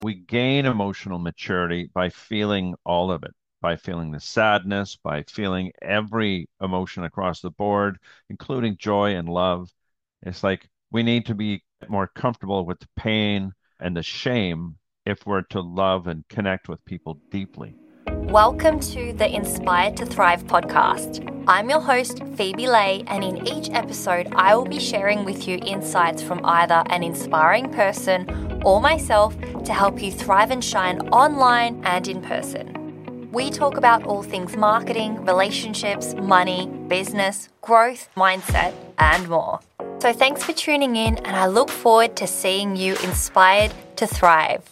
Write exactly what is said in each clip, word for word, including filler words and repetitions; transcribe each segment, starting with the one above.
We gain emotional maturity by feeling all of it, by feeling the sadness, by feeling every emotion across the board, including joy and love. It's like we need to be more comfortable with the pain and the shame if we're to love and connect with people deeply. Welcome to the Inspired to Thrive podcast. I'm your host, Phoebe Lay, and in each episode, I will be sharing with you insights from either an inspiring person or myself to help you thrive and shine online and in person. We talk about all things marketing, relationships, money, business, growth, mindset, and more. So thanks for tuning in, and I look forward to seeing you inspired to thrive.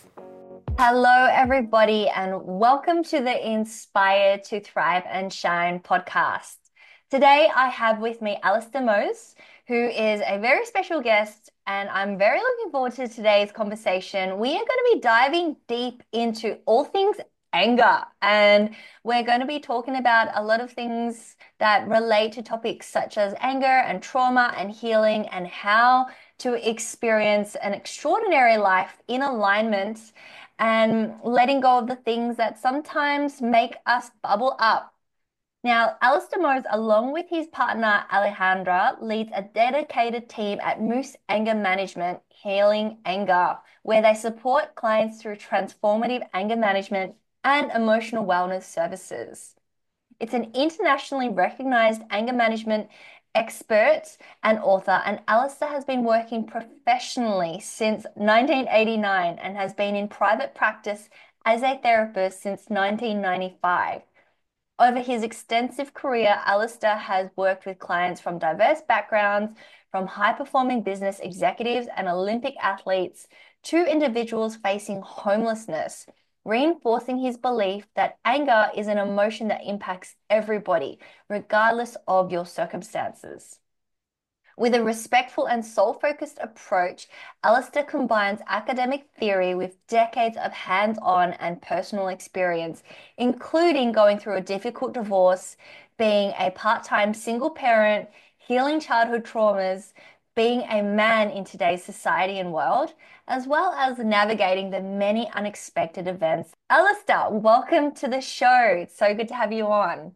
Hello, everybody, and welcome to the Inspire to Thrive and Shine podcast. Today, I have with me Alistair Mose, who is a very special guest, and I'm very looking forward to today's conversation. We are going to be diving deep into all things anger, and we're going to be talking about a lot of things that relate to topics such as anger and trauma and healing and how to experience an extraordinary life in alignment and letting go of the things that sometimes make us bubble up. Now, Alistair Mose, along with his partner Alejandra, leads a dedicated team at Moose Anger Management, Healing Anger, where they support clients through transformative anger management and emotional wellness services. It's an internationally recognized anger management expert and author, and Alistair has been working professionally since nineteen eighty-nine and has been in private practice as a therapist since nineteen ninety-five. Over his extensive career, Alistair has worked with clients from diverse backgrounds, from high-performing business executives and Olympic athletes to individuals facing homelessness, reinforcing his belief that anger is an emotion that impacts everybody, regardless of your circumstances. With a respectful and soul-focused approach, Alistair combines academic theory with decades of hands-on and personal experience, including going through a difficult divorce, being a part-time single parent, healing childhood traumas, being a man in today's society and world, as well as navigating the many unexpected events. Alistair, welcome to the show. It's so good to have you on.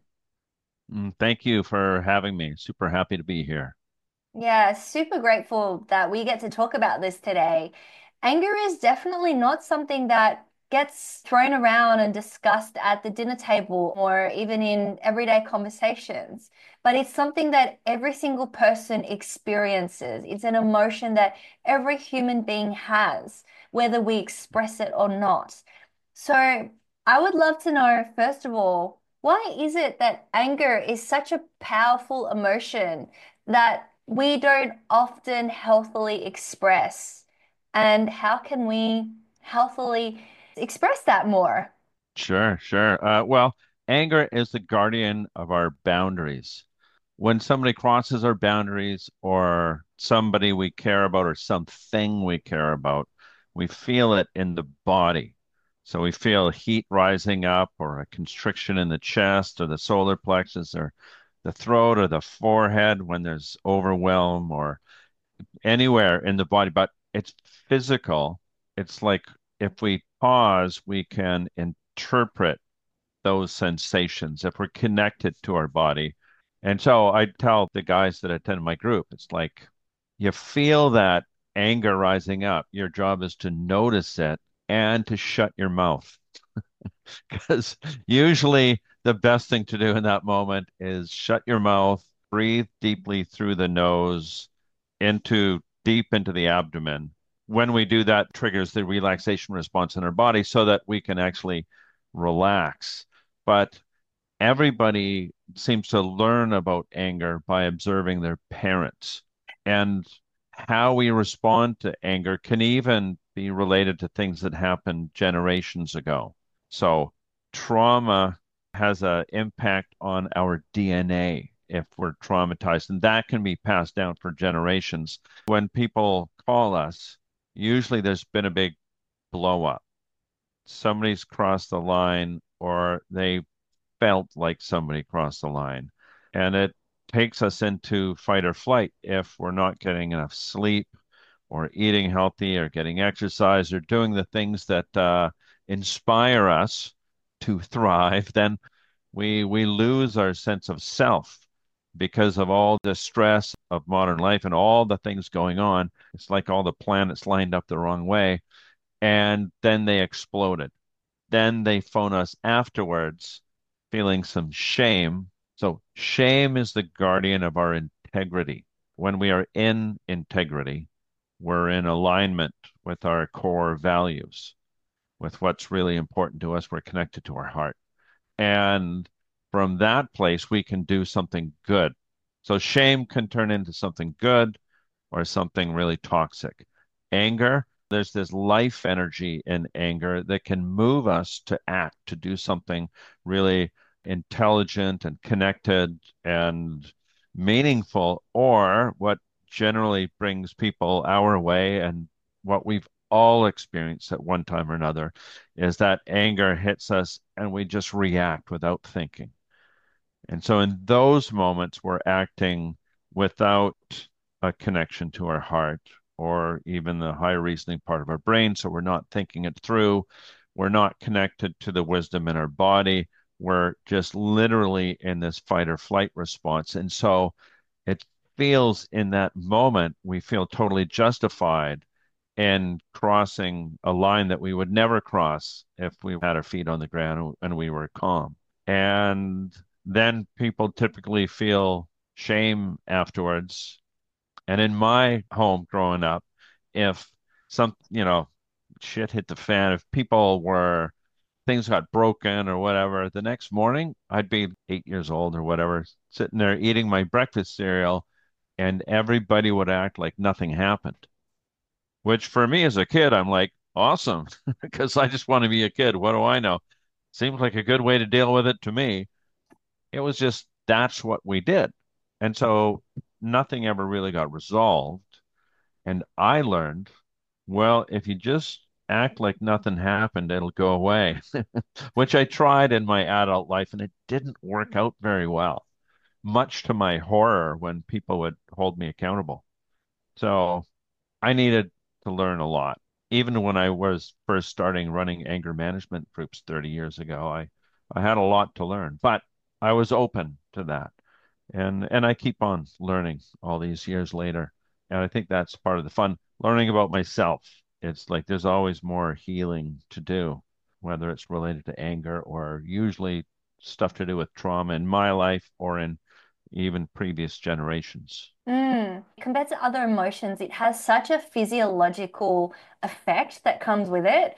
Mm, Thank you for having me. Super happy to be here. Yeah, super grateful that we get to talk about this today. Anger is definitely not something that gets thrown around and discussed at the dinner table or even in everyday conversations, but it's something that every single person experiences. It's an emotion that every human being has, whether we express it or not. So I would love to know, first of all, why is it that anger is such a powerful emotion that we don't often healthily express? And how can we healthily express that more? Sure, sure. Uh, well, anger is the guardian of our boundaries. When somebody crosses our boundaries, or somebody we care about, or something we care about, we feel it in the body. So we feel heat rising up, or a constriction in the chest, or the solar plexus, or the throat, or the forehead when there's overwhelm, or anywhere in the body. But it's physical. It's like if we pause, we can interpret those sensations if we're connected to our body. And so I tell the guys that attend my group, it's like you feel that anger rising up. Your job is to notice it and to shut your mouth. Because usually the best thing to do in that moment is shut your mouth, breathe deeply through the nose into deep into the abdomen. When we do that, triggers the relaxation response in our body so that we can actually relax. But everybody seems to learn about anger by observing their parents. And how we respond to anger can even be related to things that happened generations ago. So trauma has an impact on our D N A if we're traumatized, and that can be passed down for generations. When people call us, usually there's been a big blow up. Somebody's crossed the line, or they felt like somebody crossed the line. And it takes us into fight or flight if we're not getting enough sleep, or eating healthy or getting exercise or doing the things that uh, inspire us to thrive, then we we lose our sense of self because of all the stress of modern life and all the things going on. It's like all the planets lined up the wrong way, and then they exploded. Then they phone us afterwards feeling some shame. So shame is the guardian of our integrity. When we are in integrity, we're in alignment with our core values, with what's really important to us. We're connected to our heart. And from that place, we can do something good. So shame can turn into something good or something really toxic. Anger, there's this life energy in anger that can move us to act, to do something really intelligent and connected and meaningful, or what generally brings people our way and what we've all experienced at one time or another is that anger hits us and we just react without thinking. And so in those moments, we're acting without a connection to our heart or even the higher reasoning part of our brain. So we're not thinking it through. We're not connected to the wisdom in our body. We're just literally in this fight or flight response. And so it feels in that moment, we feel totally justified in crossing a line that we would never cross if we had our feet on the ground and we were calm. And then people typically feel shame afterwards. And in my home growing up, if some, you know, shit hit the fan, if people were, things got broken or whatever, the next morning I'd be eight years old or whatever, sitting there eating my breakfast cereal, and everybody would act like nothing happened, which for me as a kid, I'm like, awesome, because I just want to be a kid. What do I know? Seems like a good way to deal with it to me. It was just that's what we did. And so nothing ever really got resolved. And I learned, well, if you just act like nothing happened, it'll go away, which I tried in my adult life and it didn't work out very well, much to my horror when people would hold me accountable. So I needed to learn a lot. Even when I was first starting running anger management groups thirty years ago, I, I had a lot to learn, but I was open to that. And and I keep on learning all these years later. And I think that's part of the fun, learning about myself. It's like there's always more healing to do, whether it's related to anger or usually stuff to do with trauma in my life or in even previous generations. Mm. Compared to other emotions, it has such a physiological effect that comes with it.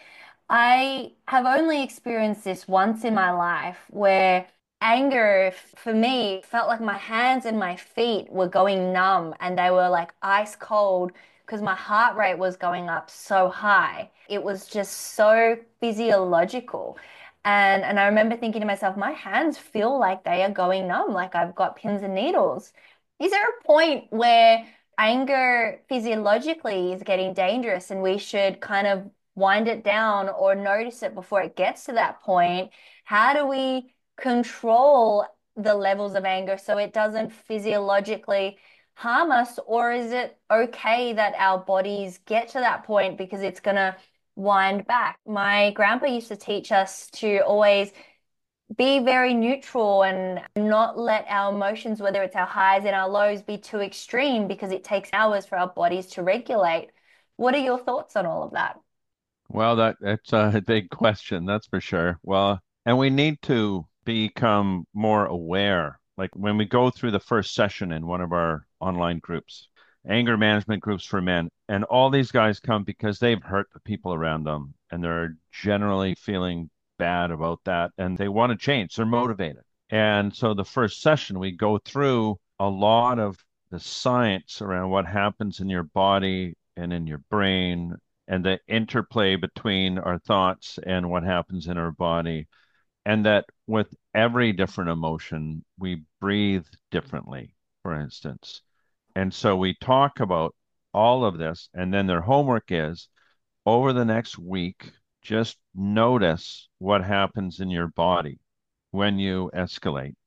I have only experienced this once in my life where anger f- for me felt like my hands and my feet were going numb and they were like ice cold because my heart rate was going up so high. It was just so physiological. And and I remember thinking to myself, my hands feel like they are going numb, like I've got pins and needles. Is there a point where anger physiologically is getting dangerous and we should kind of wind it down or notice it before it gets to that point? How do we control the levels of anger so it doesn't physiologically harm us? Or is it okay that our bodies get to that point because it's going to wind back? My grandpa used to teach us to always be very neutral and not let our emotions, whether it's our highs and our lows, be too extreme because it takes hours for our bodies to regulate. What are your thoughts on all of that? Well, that that's a big question, that's for sure. Well, and we need to become more aware. Like when we go through the first session in one of our online groups, anger management groups for men, and all these guys come because they've hurt the people around them and they're generally feeling bad about that and they want to change. They're motivated. And so the first session, we go through a lot of the science around what happens in your body and in your brain and the interplay between our thoughts and what happens in our body. And that with every different emotion, we breathe differently, for instance. And so we talk about all of this. And then their homework is over the next week, just notice what happens in your body when you escalate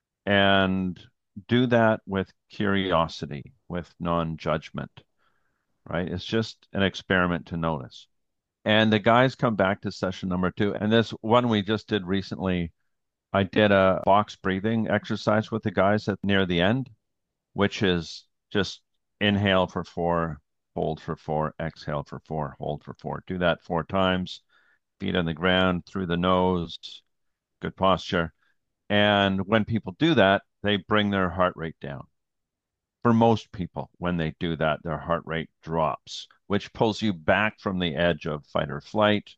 and do that with curiosity, with non judgment. right? It's just an experiment to notice. And the guys come back to session number two. And this one we just did recently, I did a box breathing exercise with the guys at near the end, which is just inhale for four, hold for four, exhale for four, hold for four. Do that four times, feet on the ground, through the nose, good posture. And when people do that, they bring their heart rate down. For most people, when they do that, their heart rate drops, which pulls you back from the edge of fight or flight.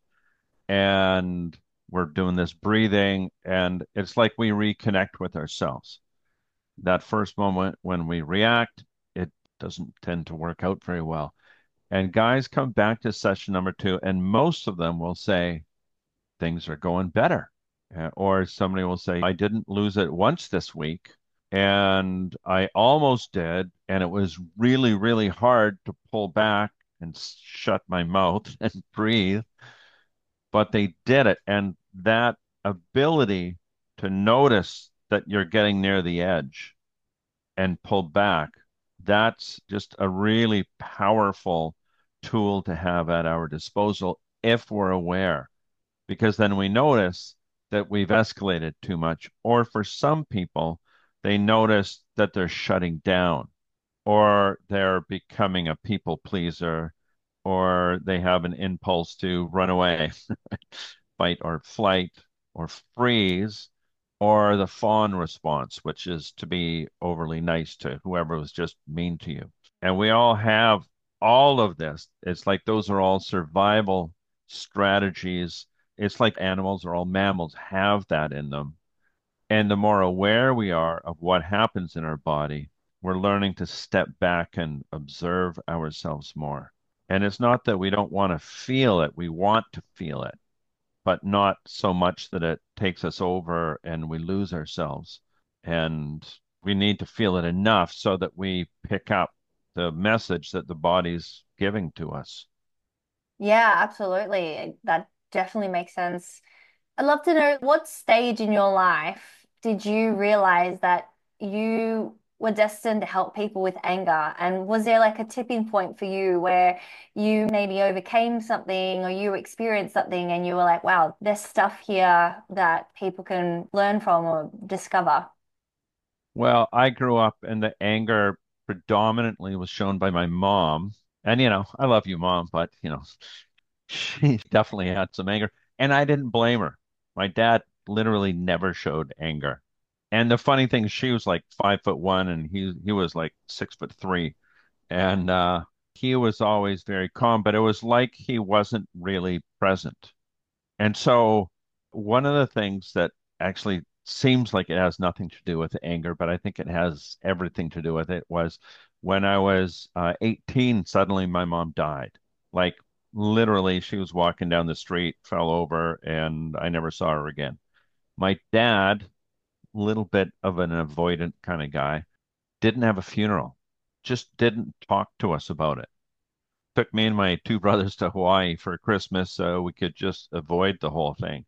And we're doing this breathing, and it's like we reconnect with ourselves. That first moment when we react, it doesn't tend to work out very well. And guys come back to session number two, and most of them will say, things are going better. Uh, or somebody will say, I didn't lose it once this week, and I almost did. And it was really, really hard to pull back and shut my mouth and breathe, but they did it. And that ability to notice that you're getting near the edge and pull back, that's just a really powerful tool to have at our disposal if we're aware, because then we notice that we've escalated too much. Or for some people, they notice that they're shutting down or they're becoming a people pleaser or they have an impulse to run away, fight or flight or freeze, or the fawn response, which is to be overly nice to whoever was just mean to you. And we all have all of this. It's like those are all survival strategies. It's like animals or all mammals have that in them. And the more aware we are of what happens in our body, we're learning to step back and observe ourselves more. And it's not that we don't want to feel it, we want to feel it, but not so much that it takes us over and we lose ourselves. And we need to feel it enough so that we pick up the message that the body's giving to us. Yeah, absolutely. That definitely makes sense. I'd love to know what stage in your life did you realize that you were destined to help people with anger? And was there like a tipping point for you where you maybe overcame something or you experienced something and you were like, wow, there's stuff here that people can learn from or discover? Well, I grew up and the anger predominantly was shown by my mom. And, you know, I love you, mom, but, you know, she definitely had some anger. And I didn't blame her. My dad literally never showed anger. And the funny thing, she was like five foot one and he he was like six foot three. And uh he was always very calm, but it was like he wasn't really present. And so one of the things that actually seems like it has nothing to do with anger, but I think it has everything to do with it, was when I was uh, eighteen, suddenly my mom died. Like literally, she was walking down the street, fell over, and I never saw her again. My dad, little bit of an avoidant kind of guy, didn't have a funeral, just didn't talk to us about it. Took me and my two brothers to Hawaii for Christmas so we could just avoid the whole thing.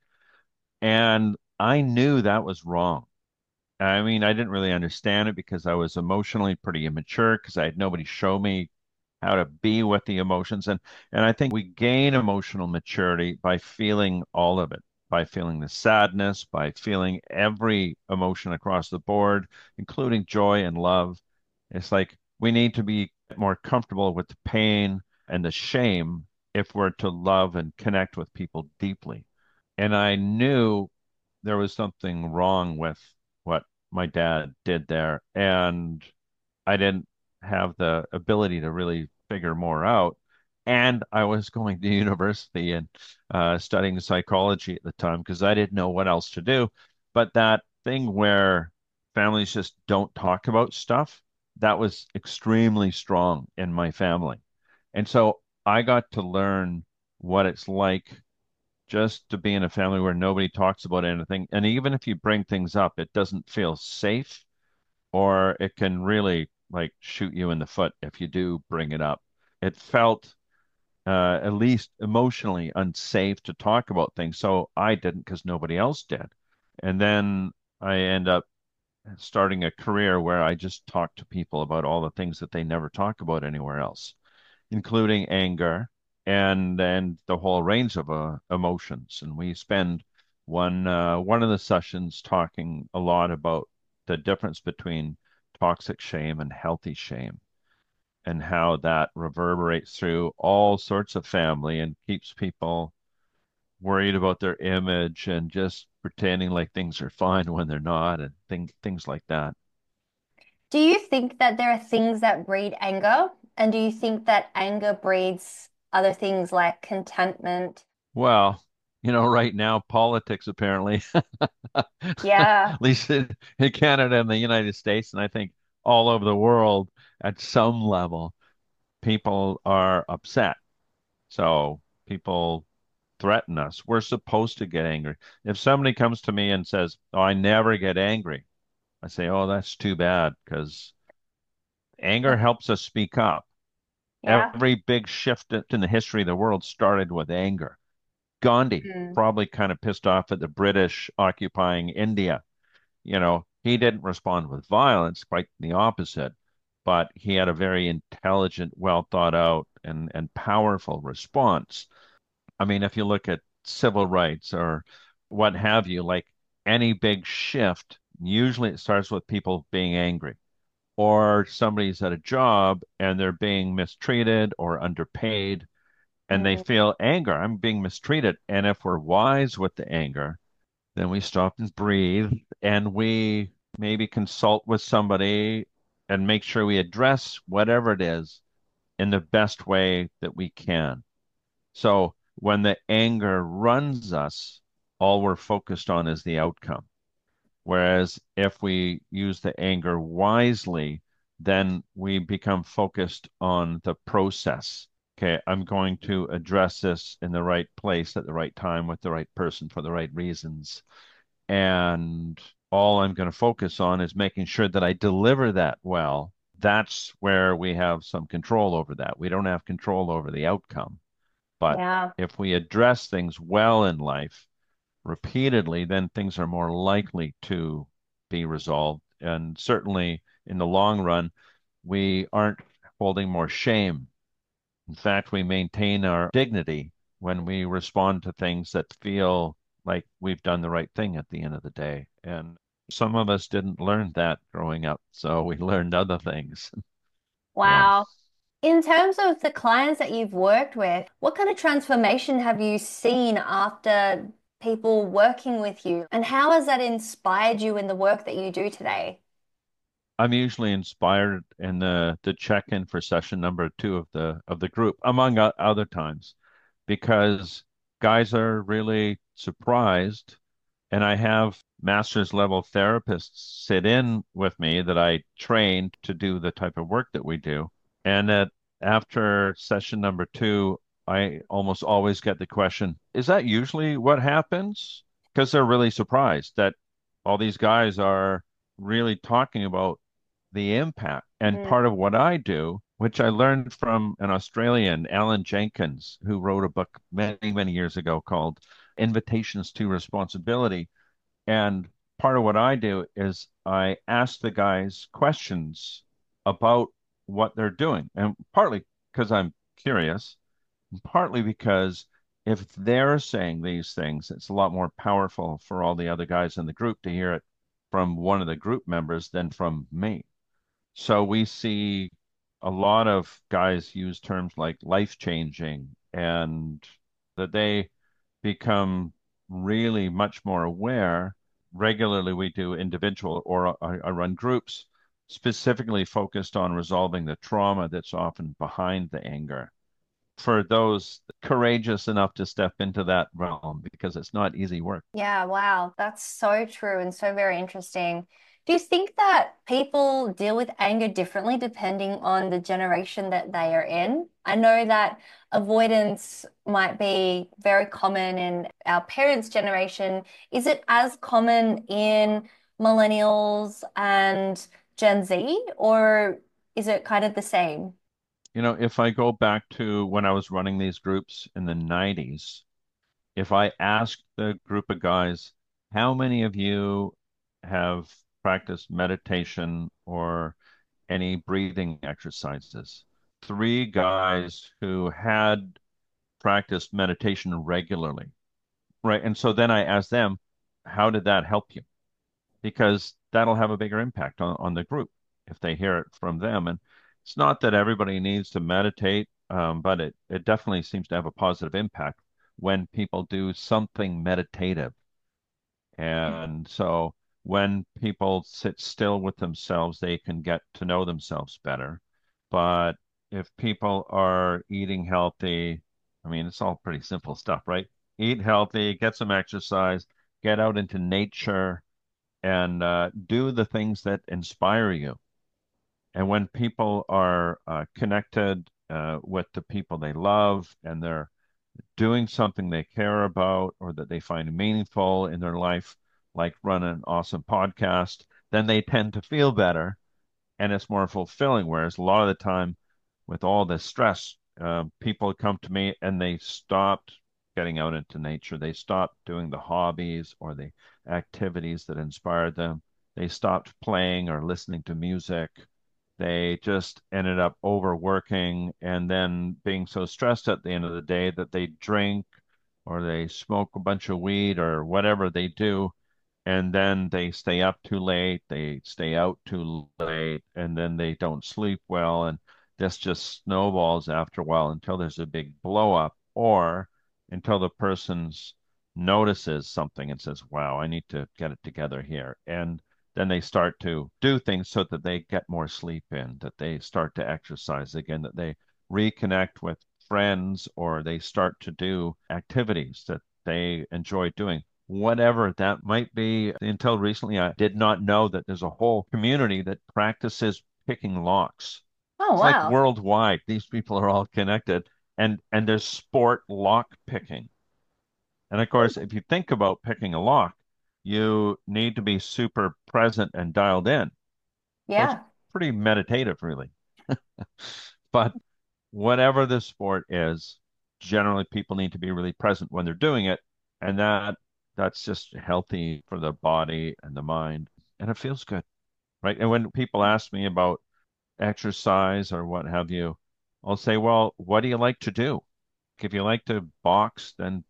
And I knew that was wrong. I mean, I didn't really understand it because I was emotionally pretty immature because I had nobody show me how to be with the emotions. And and I think we gain emotional maturity by feeling all of it, by feeling the sadness, by feeling every emotion across the board, including joy and love. It's like we need to be more comfortable with the pain and the shame if we're to love and connect with people deeply. And I knew there was something wrong with what my dad did there. And I didn't have the ability to really figure more out. And I was going to university and uh, studying psychology at the time because I didn't know what else to do. But that thing where families just don't talk about stuff, that was extremely strong in my family. And so I got to learn what it's like just to be in a family where nobody talks about anything. And even if you bring things up, it doesn't feel safe, or it can really like shoot you in the foot if you do bring it up. It felt uh, at least emotionally unsafe to talk about things. So I didn't because nobody else did. And then I end up starting a career where I just talk to people about all the things that they never talk about anywhere else. including anger and and the whole range of uh, emotions. And we spend one uh, one of the sessions talking a lot about the difference between toxic shame and healthy shame, and how that reverberates through all sorts of family and keeps people worried about their image and just pretending like things are fine when they're not, and thing, things like that. Do you think that there are things that breed anger? And do you think that anger breeds other things like contentment? Well, you know, right now, politics apparently, Yeah. at least in, in Canada and the United States, and I think all over the world, at some level, people are upset. So people threaten us. We're supposed to get angry. If somebody comes to me and says, "Oh, I never get angry," I say, "Oh, that's too bad," because anger helps us speak up. Yeah. Every big shift in the history of the world started with anger. Gandhi Mm. probably kind of pissed off at the British occupying India. You know, he didn't respond with violence, quite the opposite, but he had a very intelligent, well thought out, and, and powerful response. I mean, if you look at civil rights or what have you, like any big shift, usually it starts with people being angry, or somebody's at a job and they're being mistreated or underpaid, and they Mm. feel anger. I'm being mistreated. And if we're wise with the anger, then we stop and breathe, and we maybe consult with somebody and make sure we address whatever it is in the best way that we can. So when the anger runs us, all we're focused on is the outcome. Whereas if we use the anger wisely, then we become focused on the process. Okay, I'm going to address this in the right place at the right time with the right person for the right reasons. And all I'm going to focus on is making sure that I deliver that well. That's where we have some control over that. We don't have control over the outcome. But Yeah. if we address things well in life repeatedly, then things are more likely to be resolved. And certainly in the long run, we aren't holding more shame. In fact, we maintain our dignity when we respond to things that feel like we've done the right thing at the end of the day. And some of us didn't learn that growing up, so we learned other things. Yeah. Wow. In terms of the clients that you've worked with, what kind of transformation have you seen after people working with you? And how has that inspired you in the work that you do today? I'm usually inspired in the the check-in for session number two of the of the group, among o- other times, because guys are really surprised, and I have master's level therapists sit in with me that I trained to do the type of work that we do, and that after session number two, I almost always get the question, "Is that usually what happens?" Because they're really surprised that all these guys are really talking about the impact. And Mm. part of what I do, which I learned from an Australian, Alan Jenkins, who wrote a book many, many years ago called Invitations to Responsibility. And part of what I do is I ask the guys questions about what they're doing. And partly because I'm curious, and partly because if they're saying these things, it's a lot more powerful for all the other guys in the group to hear it from one of the group members than from me. So we see a lot of guys use terms like life changing, and that they become really much more aware. Regularly, we do individual or I, I run groups specifically focused on resolving the trauma that's often behind the anger for those courageous enough to step into that realm, because it's not easy work. Yeah, wow. That's so true and so very interesting. Do you think that people deal with anger differently depending on the generation that they are in? I know that avoidance might be very common in our parents' generation. Is it as common in millennials and Gen Z, or is it kind of the same? You know, if I go back to when I was running these groups in the nineties, if I asked the group of guys, how many of you have practiced meditation or any breathing exercises? three guys who had practiced meditation regularly, right? And so then I asked them, how did that help you? Because that'll have a bigger impact on, on the group if they hear it from them. And it's not that everybody needs to meditate, um, but it, it definitely seems to have a positive impact when people do something meditative. And so when people sit still with themselves, they can get to know themselves better. But if people are eating healthy, I mean, it's all pretty simple stuff, right? Eat healthy, get some exercise, get out into nature, and uh, do the things that inspire you. And when people are uh, connected uh, with the people they love and they're doing something they care about or that they find meaningful in their life, like run an awesome podcast, then they tend to feel better and it's more fulfilling. Whereas a lot of the time, with all this stress, uh, people come to me and they stopped getting out into nature. They stopped doing the hobbies or the activities that inspired them. They stopped playing or listening to music. They just ended up overworking and then being so stressed at the end of the day that they drink or they smoke a bunch of weed or whatever they do, and then they stay up too late, they stay out too late, and then they don't sleep well, and this just snowballs after a while until there's a big blow up, or until the person's notices something and says, "Wow, I need to get it together here," and then they start to do things so that they get more sleep in, that they start to exercise again, that they reconnect with friends, or they start to do activities that they enjoy doing, whatever that might be. Until recently, I did not know that there's a whole community that practices picking locks. Oh, It's like wow. worldwide. These people are all connected, and and there's sport lock picking. And of course, if you think about picking a lock, you need to be super present and dialed in. So it's Yeah. pretty meditative, really. But whatever the sport is, generally people need to be really present when they're doing it, and that that's just healthy for the body and the mind, and it feels good, right? And when people ask me about exercise or what have you, I'll say, well, what do you like to do? If you like to box, then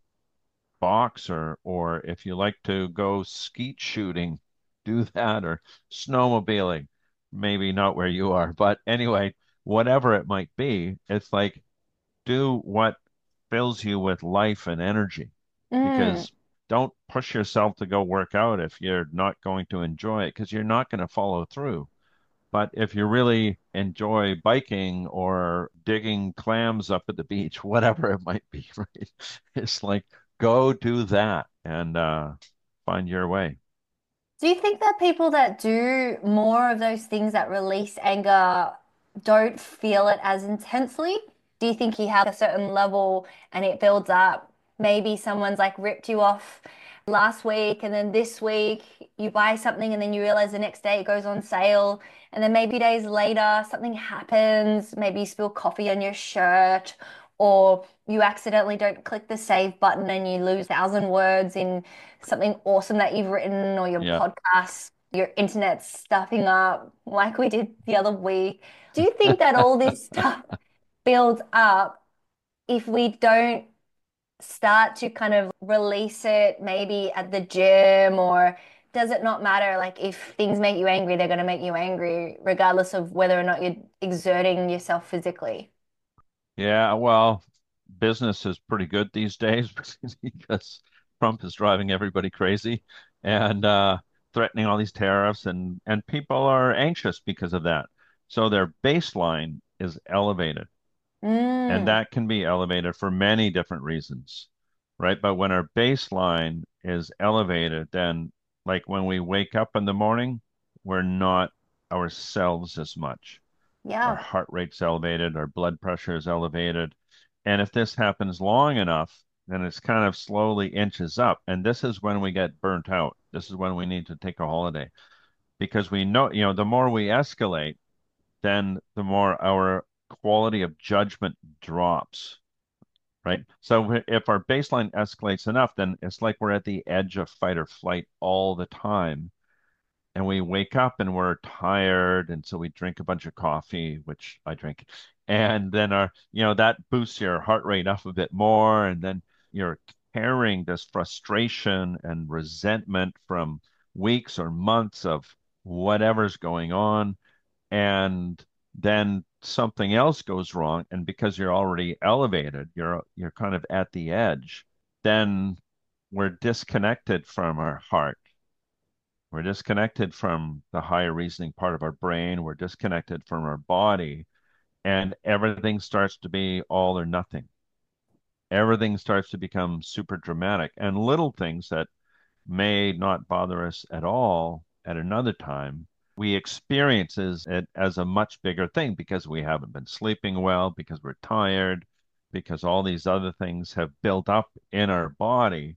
box, or or if you like to go skeet shooting, do that, or snowmobiling. Maybe not where you are, but anyway, whatever it might be, it's like do what fills you with life and energy, Mm. because don't push yourself to go work out if you're not going to enjoy it, because you're not going to follow through. But if you really enjoy biking or digging clams up at the beach, whatever it might be, right? It's like go do that and uh, find your way. Do you think that people that do more of those things that release anger don't feel it as intensely? Do you think you have a certain level and it builds up? Maybe someone's like ripped you off last week, and then this week you buy something, and then you realize the next day it goes on sale. And then maybe days later something happens. Maybe you spill coffee on your shirt, or you accidentally don't click the save button and you lose a thousand words in something awesome that you've written, or your Yeah. podcast, your internet stuffing up like we did the other week. Do you think that all this stuff builds up if we don't start to kind of release it maybe at the gym, or does it not matter? Like if things make you angry, they're going to make you angry regardless of whether or not you're exerting yourself physically. Yeah, well, business is pretty good these days because Trump is driving everybody crazy and uh, threatening all these tariffs, and and people are anxious because of that. So their baseline is elevated, and Mm, that can be elevated for many different reasons, right? But when our baseline is elevated, then like when we wake up in the morning, we're not ourselves as much. Our yeah. heart rate's elevated, our blood pressure is elevated. And if this happens long enough, then it's kind of slowly inches up. And this is when we get burnt out. This is when we need to take a holiday, because we know, you know, the more we escalate, then the more our quality of judgment drops, right? So if our baseline escalates enough, then it's like we're at the edge of fight or flight all the time. and we wake up and we're tired, and so we drink a bunch of coffee, which I drink, and then our, you know, that boosts your heart rate up a bit more, and then you're carrying this frustration and resentment from weeks or months of whatever's going on, and then something else goes wrong, and because you're already elevated, you're you're kind of at the edge, then we're disconnected from our heart. We're disconnected from the higher reasoning part of our brain. We're disconnected from our body, and everything starts to be all or nothing. Everything starts to become super dramatic, and little things that may not bother us at all at another time, we experiences it as a much bigger thing because we haven't been sleeping well, because we're tired, because all these other things have built up in our body,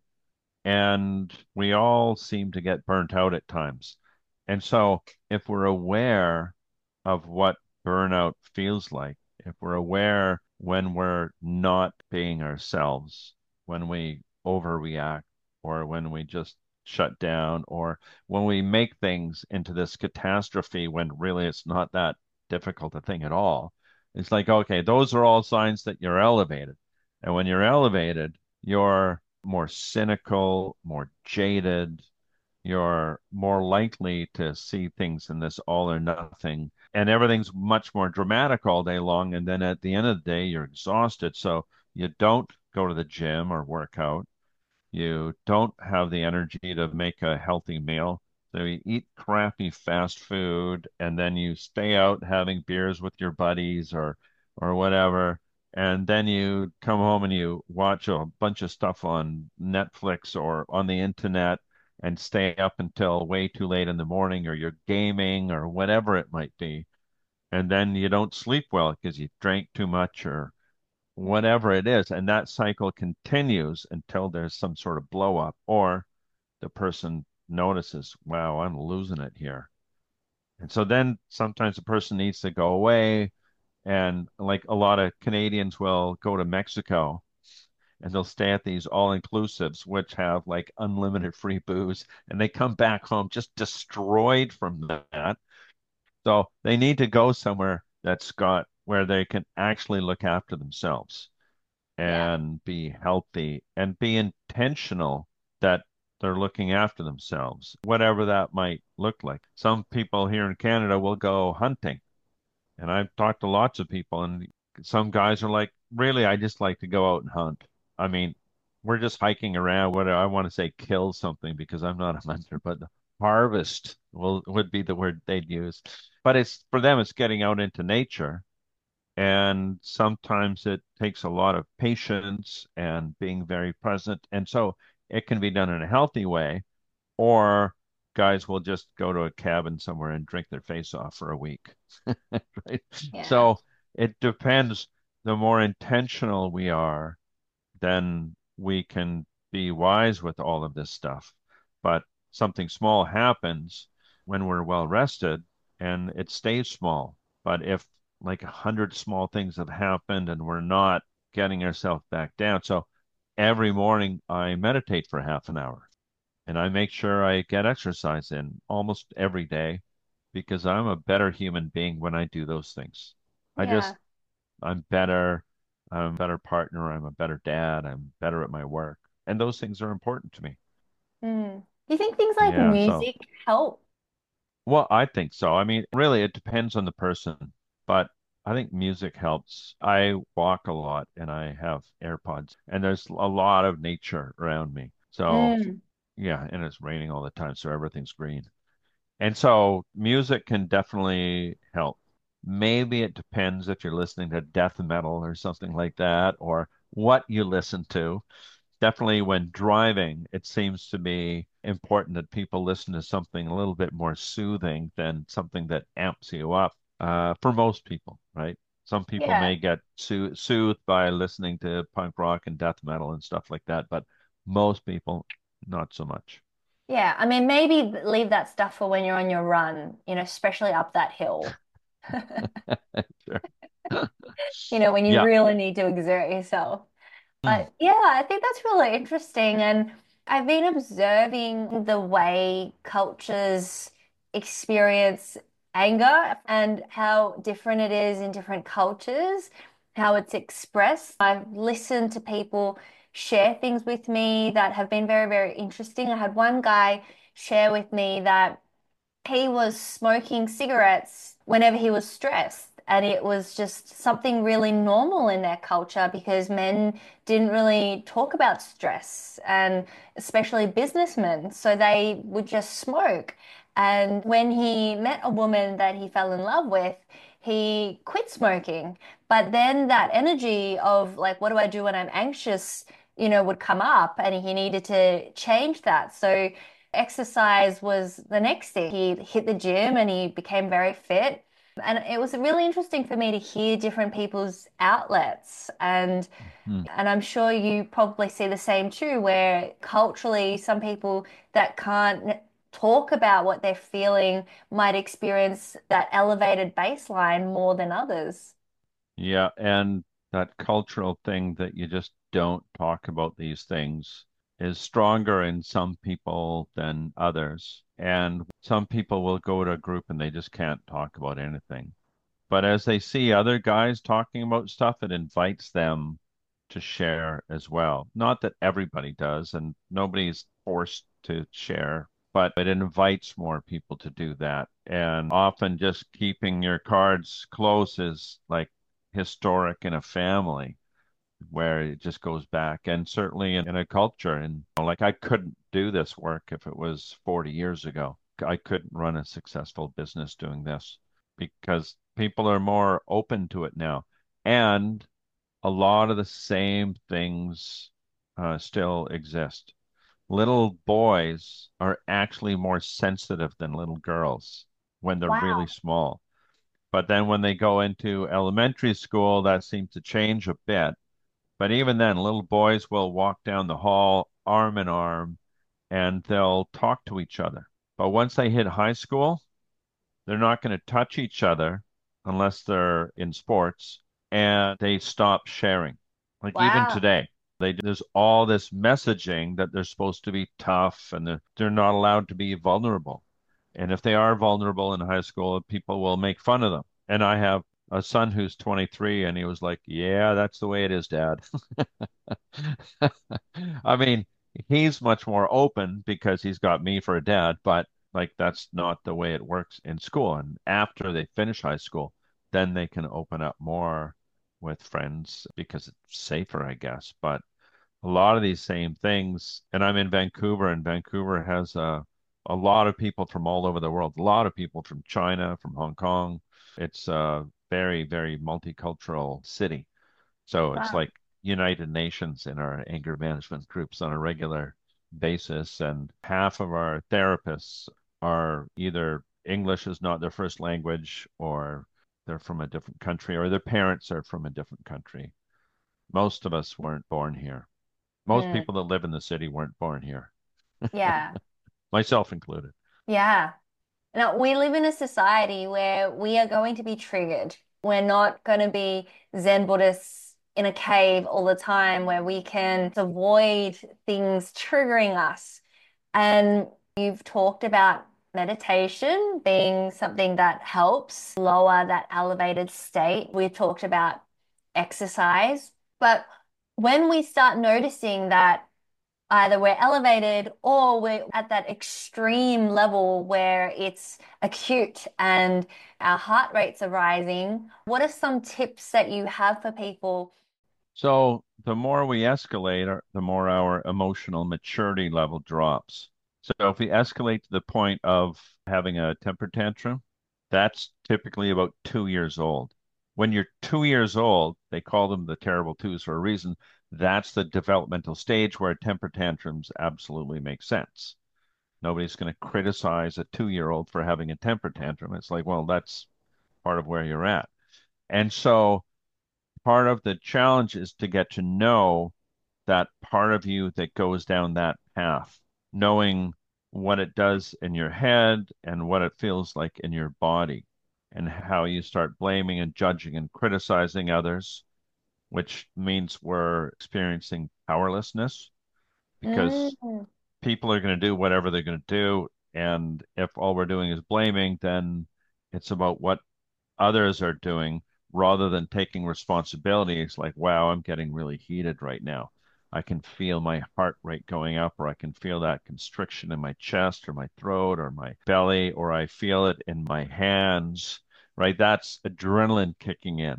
and we all seem to get burnt out at times. And so, if we're aware of what burnout feels like, if we're aware when we're not being ourselves, when we overreact, or when we just shut down, or when we make things into this catastrophe when really it's not that difficult a thing at all, it's like, okay, those are all signs that you're elevated. And when you're elevated, you're more cynical, more jaded, you're more likely to see things in this all or nothing, and everything's much more dramatic all day long. And then at the end of the day, you're exhausted. So you don't go to the gym or work out. You don't have the energy to make a healthy meal. So you eat crappy fast food, and then you stay out having beers with your buddies or or whatever. And then you come home and you watch a bunch of stuff on Netflix or on the internet and stay up until way too late in the morning, or you're gaming or whatever it might be. And then you don't sleep well because you drank too much or whatever it is. And that cycle continues until there's some sort of blow up, or the person notices, wow, I'm losing it here. And so then sometimes the person needs to go away. And like a lot of Canadians will go to Mexico and they'll stay at these all inclusives, which have like unlimited free booze, and they come back home just destroyed from that. So they need to go somewhere that's got where they can actually look after themselves Yeah. and be healthy and be intentional that they're looking after themselves, whatever that might look like. Some people here in Canada will go hunting, and I've talked to lots of people, and some guys are like, really, I just like to go out and hunt. I mean, we're just hiking around. What I want to say, kill something because I'm not a hunter, but harvest will would be the word they'd use. But it's for them, it's getting out into nature, and sometimes it takes a lot of patience and being very present. And so it can be done in a healthy way, or guys will just go to a cabin somewhere and drink their face off for a week. Right? Yeah. So it depends. The more intentional we are, then we can be wise with all of this stuff. But something small happens when we're well rested, and it stays small. But if like a hundred small things have happened and we're not getting ourselves back down. So every morning I meditate for half an hour, and I make sure I get exercise in almost every day because I'm a better human being when I do those things. I just, Yeah. I'm better. I'm a better partner. I'm a better dad. I'm better at my work. And those things are important to me. Mm. Do you think things like Yeah. So, music help? well, I think so. I mean, really, it depends on the person, but I think music helps. I walk a lot and I have AirPods, and there's a lot of nature around me. So, Mm. yeah, and it's raining all the time, so everything's green. And so music can definitely help. Maybe it depends if you're listening to death metal or something like that, or what you listen to. Definitely when driving, it seems to be important that people listen to something a little bit more soothing than something that amps you up, uh, for most people, right? Some people Yeah. may get soo soothed by listening to punk rock and death metal and stuff like that, but most people, not so much. Yeah. I mean, maybe leave that stuff for when you're on your run, you know, especially up that hill. Sure. You know, when you Yeah. really need to exert yourself. Mm. But yeah, I think that's really interesting. And I've been observing the way cultures experience anger and how different it is in different cultures, how it's expressed. I've listened to people share things with me that have been very, very interesting. I had one guy share with me that he was smoking cigarettes whenever he was stressed. And it was just something really normal in their culture because men didn't really talk about stress, and especially businessmen. So they would just smoke. And when he met a woman that he fell in love with, he quit smoking. But then that energy of like, what do I do when I'm anxious, you know, would come up, and he needed to change that. So exercise was the next thing. He hit the gym and he became very fit. And it was really interesting for me to hear different people's outlets. And Hmm. and I'm sure you probably see the same too, where culturally some people that can't talk about what they're feeling might experience that elevated baseline more than others. Yeah, and that cultural thing that you just don't talk about these things is stronger in some people than others. And some people will go to a group and they just can't talk about anything. But as they see other guys talking about stuff, it invites them to share as well. Not that everybody does, and nobody's forced to share, but it invites more people to do that. And often just keeping your cards close is like historic in a family where it just goes back. And certainly in, in a culture, and you know, like I couldn't do this work if it was forty years ago. I couldn't run a successful business doing this because people are more open to it now. And a lot of the same things uh, still exist. Little boys are actually more sensitive than little girls when they're really Wow. small. But then when they go into elementary school, that seems to change a bit. But even then, little boys will walk down the hall arm in arm and they'll talk to each other. But once they hit high school, they're not going to touch each other unless they're in sports, and they stop sharing. Like even Wow. today, they there's all this messaging that they're supposed to be tough and they're, they're not allowed to be vulnerable. And if they are vulnerable in high school, people will make fun of them. And I have a son who's twenty-three, and he was like, "Yeah, that's the way it is, Dad." I mean, he's much more open because he's got me for a dad, but like that's not the way it works in school. And after they finish high school, then they can open up more with friends because it's safer, I guess. But a lot of these same things, and I'm in Vancouver, and Vancouver has a a lot of people from all over the world, a lot of people from China, from Hong Kong. It's a very, very multicultural city. So it's Wow. like United Nations in our anger management groups on a regular basis. And half of our therapists are either English is not their first language, or they're from a different country, or their parents are from a different country. Most of us weren't born here. Most Mm, people that live in the city weren't born here, yeah. myself included. Yeah. Now, we live in a society where we are going to be triggered. We're not going to be Zen Buddhists in a cave all the time where we can avoid things triggering us. And you've talked about meditation being something that helps lower that elevated state. We've talked about exercise. But when we start noticing that either we're elevated or we're at that extreme level where it's acute and our heart rates are rising. What are some tips that you have for people? So the more we escalate, our- the more our emotional maturity level drops. So if we escalate to the point of having a temper tantrum, that's typically about two years old. When you're two years old, they call them the terrible twos for a reason. That's the developmental stage where temper tantrums absolutely make sense. Nobody's going to criticize a two-year-old for having a temper tantrum. It's like, well, that's part of where you're at. And so part of the challenge is to get to know that part of you that goes down that path, knowing what it does in your head and what it feels like in your body, and how you start blaming and judging and criticizing others, which means we're experiencing powerlessness because Mm, people are going to do whatever they're going to do. And if all we're doing is blaming, then it's about what others are doing rather than taking responsibility. It's like, wow, I'm getting really heated right now. I can feel my heart rate going up, or I can feel that constriction in my chest or my throat or my belly, or I feel it in my hands, right? That's adrenaline kicking in.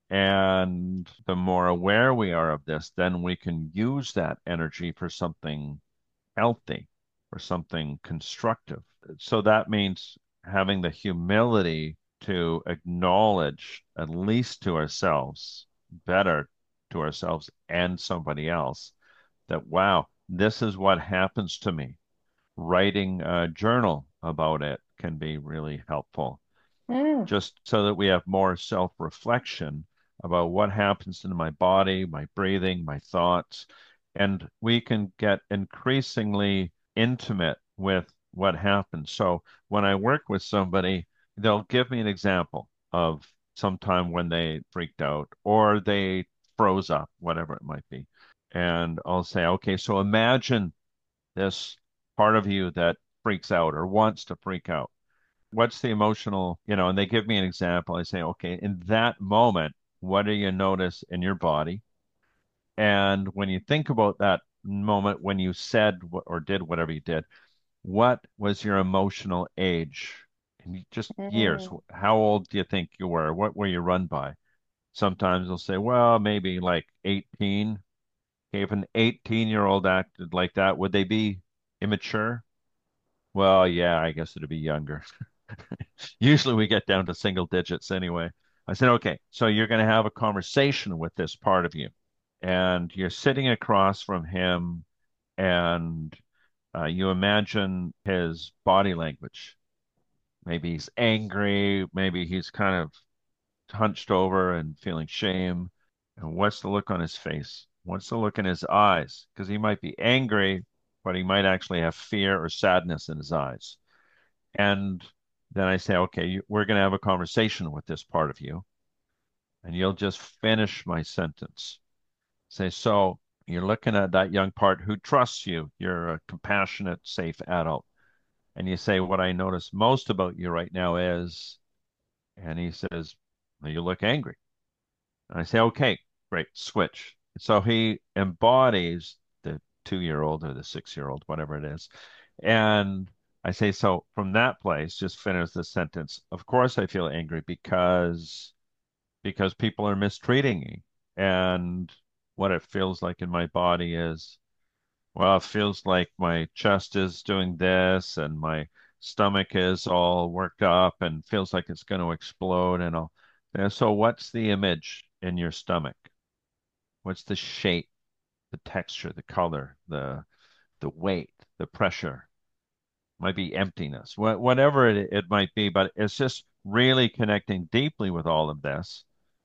And the more aware we are of this, then we can use that energy for something healthy, for something constructive. So that means having the humility to acknowledge, at least to ourselves, better to ourselves and somebody else, that, wow, this is what happens to me. Writing a journal about it can be really helpful, Mm. just so that we have more self-reflection about what happens in my body, my breathing, my thoughts, and we can get increasingly intimate with what happens. So when I work with somebody, they'll give me an example of some time when they freaked out or they froze up, whatever it might be. And I'll say, okay, so imagine this part of you that freaks out or wants to freak out. What's the emotional, you know, and they give me an example. I say, okay, in that moment, what do you notice in your body? And when you think about that moment when you said or did whatever you did, what was your emotional age? And just years. Mm. How old do you think you were? What were you run by? Sometimes they'll say, well, maybe like eighteen. Okay, if an eighteen year old acted like that, would they be immature? Well, yeah, I guess it'd be younger. Usually we get down to single digits anyway. I said, okay, so you're going to have a conversation with this part of you, and you're sitting across from him, and uh, you imagine his body language. Maybe he's angry, maybe he's kind of hunched over and feeling shame. And what's the look on his face? What's the look in his eyes? Because he might be angry, but he might actually have fear or sadness in his eyes. And then I say, okay, you, we're going to have a conversation with this part of you, and you'll just finish my sentence. Say, so you're looking at that young part who trusts you. You're a compassionate, safe adult. And you say, what I notice most about you right now is, and he says, well, you look angry. And I say, okay, great, switch. So he embodies the two-year-old or the six-year-old, whatever it is. And I say, so from that place, just finish the sentence. Of course, I feel angry because because people are mistreating me. And what it feels like in my body is, well, it feels like my chest is doing this and my stomach is all worked up and feels like it's going to explode and all. And so what's the image in your stomach? What's the shape, the texture, the color, the the weight, the pressure? Might be emptiness, wh- whatever it, it might be, but it's just really connecting deeply with all of this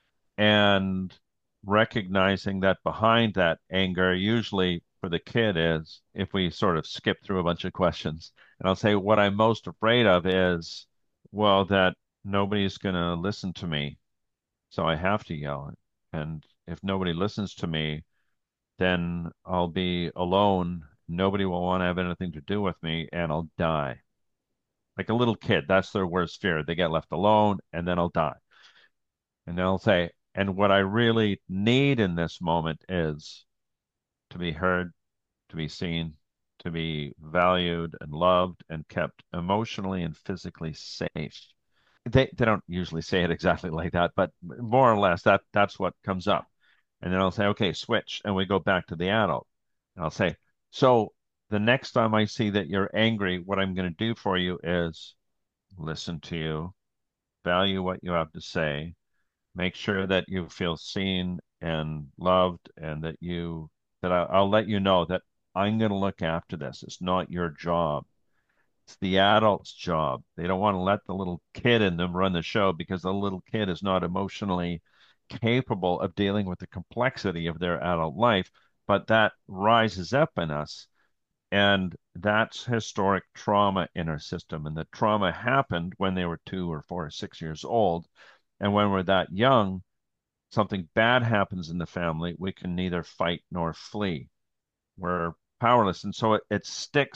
and recognizing that behind that anger, usually for the kid, is if we sort of skip through a bunch of questions, and I'll say, what I'm most afraid of is, well, that nobody's going to listen to me, so I have to yell. And if nobody listens to me, then I'll be alone. Nobody will want to have anything to do with me, and I'll die. Like a little kid, that's their worst fear. They get left alone, and then I'll die. And they'll say, and what I really need in this moment is to be heard, to be seen, to be valued and loved and kept emotionally and physically safe. They they don't usually say it exactly like that, but more or less that that's what comes up. And then I'll say, okay, switch, and we go back to the adult. And I'll say, so the next time I see that you're angry, what I'm going to do for you is listen to you, value what you have to say, make sure that you feel seen and loved and that you that I, I'll let you know that I'm going to look after this. It's not your job. It's the adult's job. They don't want to let the little kid in them run the show because the little kid is not emotionally capable of dealing with the complexity of their adult life. But that rises up in us. And that's historic trauma in our system. And the trauma happened when they were two or four or six years old. And when we're that young, something bad happens in the family, we can neither fight nor flee. We're powerless. And so it, it sticks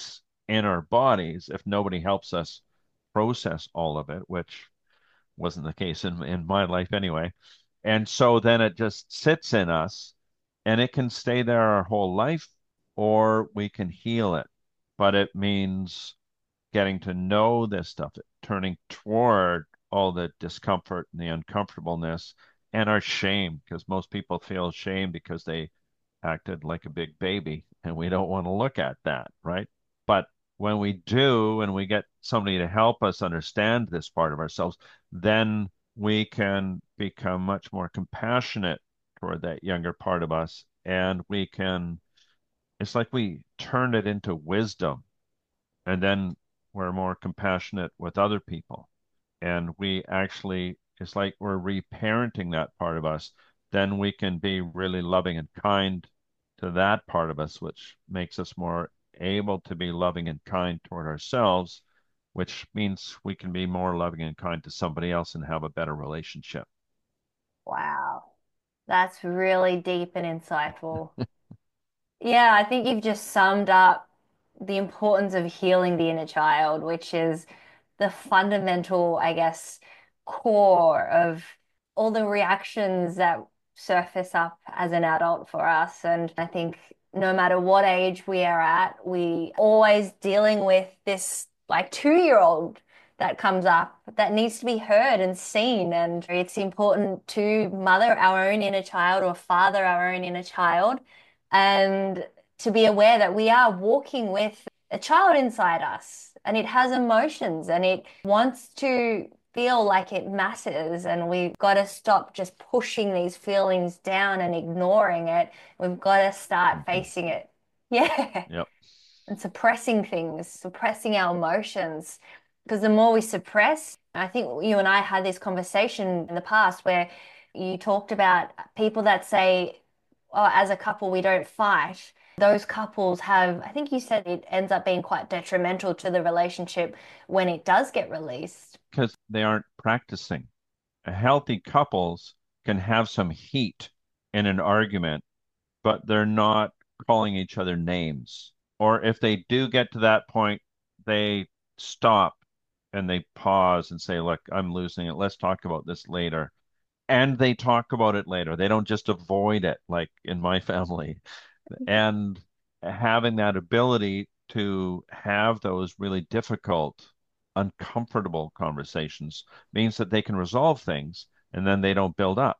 in our bodies if nobody helps us process all of it, which wasn't the case in in my life anyway. And so then it just sits in us and it can stay there our whole life, or we can heal it. But it means getting to know this stuff, turning toward all the discomfort and the uncomfortableness and our shame, because most people feel shame because they acted like a big baby, and we don't want to look at that, right? But when we do, and we get somebody to help us understand this part of ourselves, then we can become much more compassionate toward that younger part of us. And we can, it's like we turn it into wisdom, and then we're more compassionate with other people. And we actually, it's like we're reparenting that part of us. Then we can be really loving and kind to that part of us, which makes us more able to be loving and kind toward ourselves, which means we can be more loving and kind to somebody else and have a better relationship. Wow. That's really deep and insightful. Yeah, I think you've just summed up the importance of healing the inner child, which is the fundamental, I guess, core of all the reactions that surface up as an adult for us. And I think no matter what age we are at, we always dealing with this like two-year-old that comes up that needs to be heard and seen. And it's important to mother our own inner child or father our own inner child and to be aware that we are walking with a child inside us and it has emotions and it wants to feel like it matters. And we've got to stop just pushing these feelings down and ignoring it. We've got to start Mhm. facing it. Yeah. Yep. And suppressing things, suppressing our emotions. Because the more we suppress, I think you and I had this conversation in the past where you talked about people that say, oh, as a couple, we don't fight. Those couples have, I think you said it ends up being quite detrimental to the relationship when it does get released. Because they aren't practicing. Healthy couples can have some heat in an argument, but they're not calling each other names. Or if they do get to that point, they stop and they pause and say, look, I'm losing it. Let's talk about this later. And they talk about it later. They don't just avoid it like in my family. And having that ability to have those really difficult, uncomfortable conversations means that they can resolve things and then they don't build up.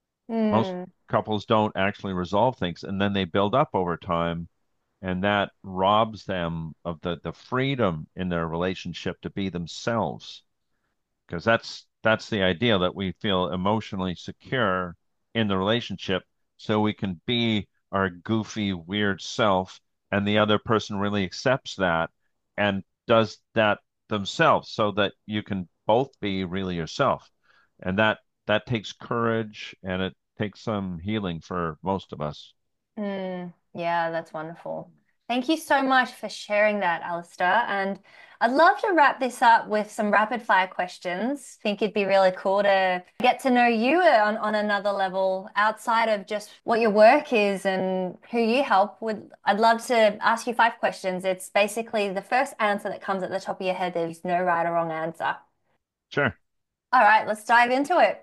Most Hmm. couples don't actually resolve things and then they build up over time, and that robs them of the the freedom in their relationship to be themselves, because that's that's the idea, that we feel emotionally secure in the relationship so we can be our goofy weird self, and the other person really accepts that and does that themselves, so that you can both be really yourself. And that that takes courage, and it takes some healing for most of us. Mm, yeah, that's wonderful. Thank you so much for sharing that, Alistair. And I'd love to wrap this up with some rapid fire questions. Think it'd be really cool to get to know you on, on another level outside of just what your work is and who you help with. I'd love to ask you five questions. It's basically the first answer that comes at the top of your head. There's no right or wrong answer. Sure. All right, let's dive into it.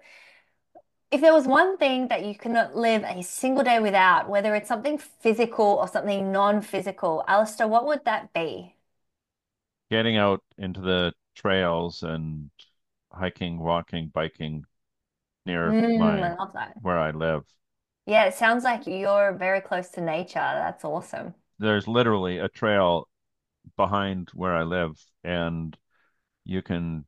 If there was one thing that you could not live a single day without, whether it's something physical or something non-physical, Alistair, what would that be? Getting out into the trails and hiking, walking, biking near Mm, I my love that. where I live. Yeah, it sounds like you're very close to nature. That's awesome. There's literally a trail behind where I live, and you can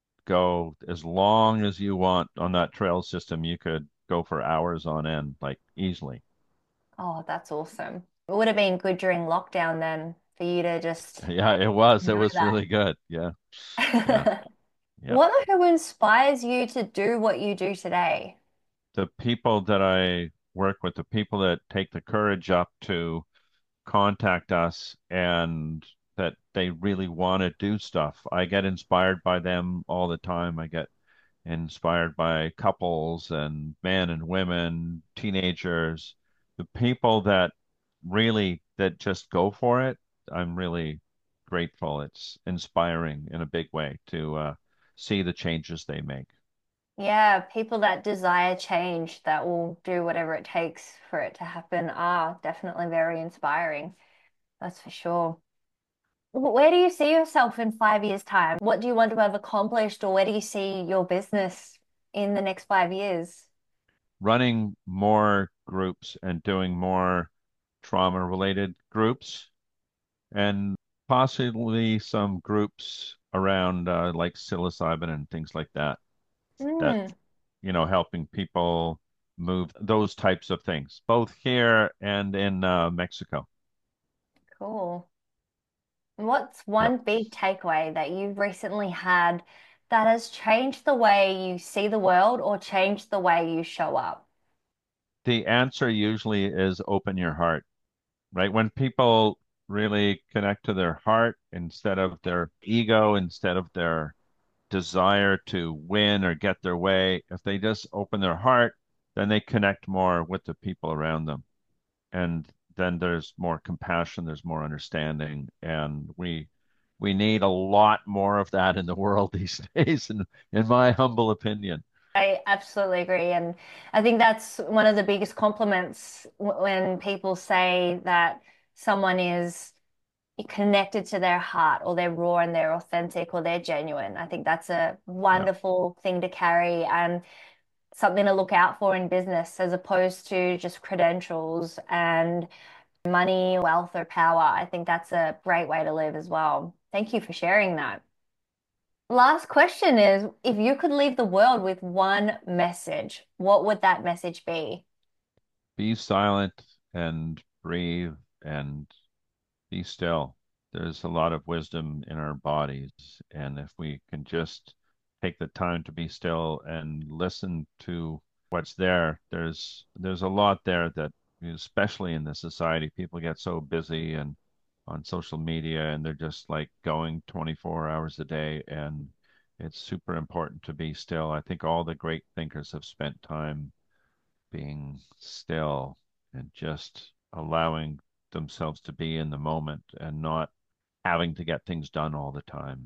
go as long as you want on that trail system. You could go for hours on end, like easily. Oh, that's awesome. It would have been good during lockdown then for you to just Yeah, it was. It enjoy was really good. Yeah, yeah, that. yeah. What who inspires you to do what you do today? The people that I work with, the people that take the courage up to contact us and that they really want to do stuff. I get inspired by them all the time. I get inspired by couples and men and women, teenagers, the people that really that just go for it. I'm really grateful. It's inspiring in a big way to uh, see the changes they make. Yeah, people that desire change, that will do whatever it takes for it to happen, are definitely very inspiring. That's for sure. Wh- Where do you see yourself in five years' time? What do you want to have accomplished, or where do you see your business in the next five years? Running more groups and doing more trauma related groups and possibly some groups around uh, like psilocybin and things like that, that, Hmm, you know, helping people move those types of things, both here and in uh, Mexico. cool. What's Yep. one big takeaway that you've recently had that has changed the way you see the world or changed the way you show up? The answer usually is open your heart, right? When people really connect to their heart instead of their ego, instead of their desire to win or get their way, if they just open their heart, then they connect more with the people around them. And then there's more compassion, there's more understanding, and we we need a lot more of that in the world these days, in, in my humble opinion. I absolutely agree. And I think that's one of the biggest compliments w- when people say that someone is connected to their heart or they're raw and they're authentic or they're genuine. I think that's a Yeah. wonderful thing to carry and something to look out for in business as opposed to just credentials and money, wealth, or power. I think that's a great way to live as well. Thank you for sharing that. Last question is, if you could leave the world with one message, what would that message be? Be silent and breathe and be still. There's a lot of wisdom in our bodies, and if we can just take the time to be still and listen to what's there, there's there's a lot there that, especially in this society, people get so busy and on social media, and they're just like going twenty-four hours a day, and it's super important to be still. I think all the great thinkers have spent time being still and just allowing themselves to be in the moment and not having to get things done all the time.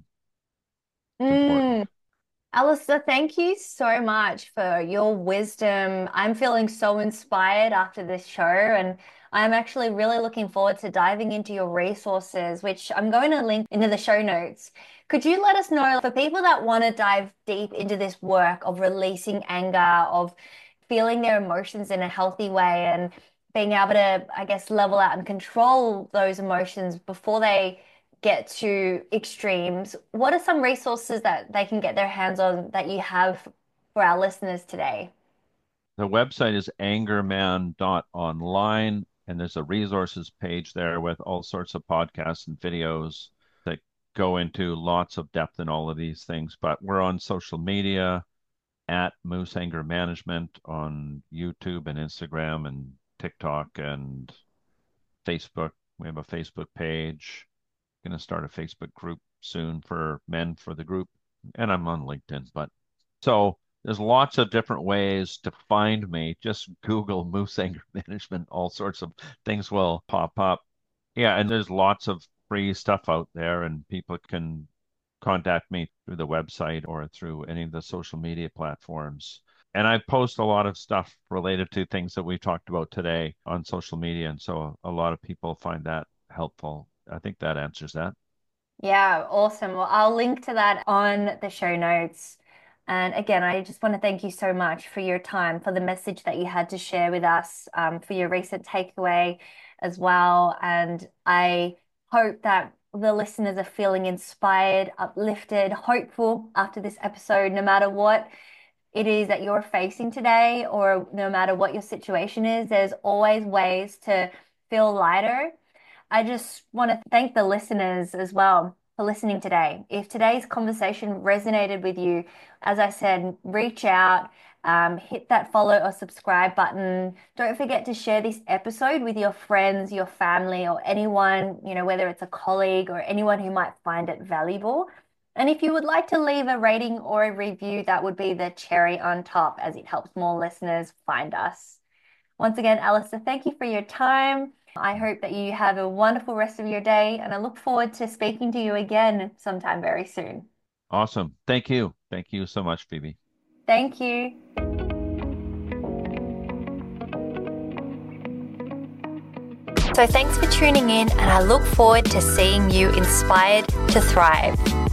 It's important. Mm. Alistair, thank you so much for your wisdom. I'm feeling so inspired after this show, and I'm actually really looking forward to diving into your resources, which I'm going to link into the show notes. Could you let us know for people that want to dive deep into this work of releasing anger, of feeling their emotions in a healthy way, and being able to, I guess, level out and control those emotions before they get to extremes, what are some resources that they can get their hands on that you have for our listeners today? The website is angerman dot online, and there's a resources page there with all sorts of podcasts and videos that go into lots of depth in all of these things. But we're on social media at Moose Anger Management on YouTube and Instagram and TikTok and Facebook. We have a Facebook page. Going to start a Facebook group soon for men for the group. And I'm on LinkedIn. But so there's lots of different ways to find me. Just Google Moose Anger Management. All sorts of things will pop up. Yeah, and there's lots of free stuff out there, and people can contact me through the website or through any of the social media platforms. And I post a lot of stuff related to things that we talked about today on social media. And so a lot of people find that helpful. I think that answers that. Yeah, awesome. Well, I'll link to that on the show notes. And again, I just want to thank you so much for your time, for the message that you had to share with us, um, for your recent takeaway as well. And I hope that the listeners are feeling inspired, uplifted, hopeful after this episode, no matter what it is that you're facing today, or no matter what your situation is, there's always ways to feel lighter. I just want to thank the listeners as well for listening today. If today's conversation resonated with you, as I said, reach out, um, hit that follow or subscribe button. Don't forget to share this episode with your friends, your family, or anyone, you know, whether it's a colleague or anyone who might find it valuable. And if you would like to leave a rating or a review, that would be the cherry on top as it helps more listeners find us. Once again, Alistair, thank you for your time. I hope that you have a wonderful rest of your day, and I look forward to speaking to you again sometime very soon. Awesome. Thank you. Thank you so much, Phoebe. Thank you. So thanks for tuning in, and I look forward to seeing you inspired to thrive.